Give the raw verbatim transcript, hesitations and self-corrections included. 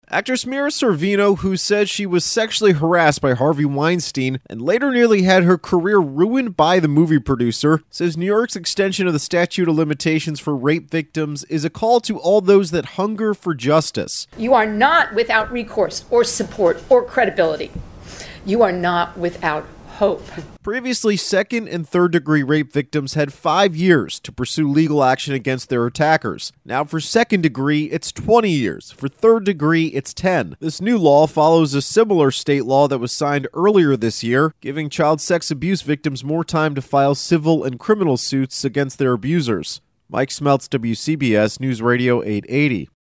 Actress Mira Sorvino, who said she was sexually harassed by Harvey Weinstein and later nearly had her career ruined by the movie producer, says New York's extension of the statute of limitations for rape victims is a call to all those that hunger for justice. You are not without recourse or support or credibility. You are not without hope. Previously, second and third degree rape victims had five years to pursue legal action against their attackers. Now for second degree, it's twenty years. For third degree, it's ten. This new law follows a similar state law that was signed earlier this year, giving child sex abuse victims more time to file civil and criminal suits against their abusers. Mike Smeltz, W C B S News Radio eight eighty.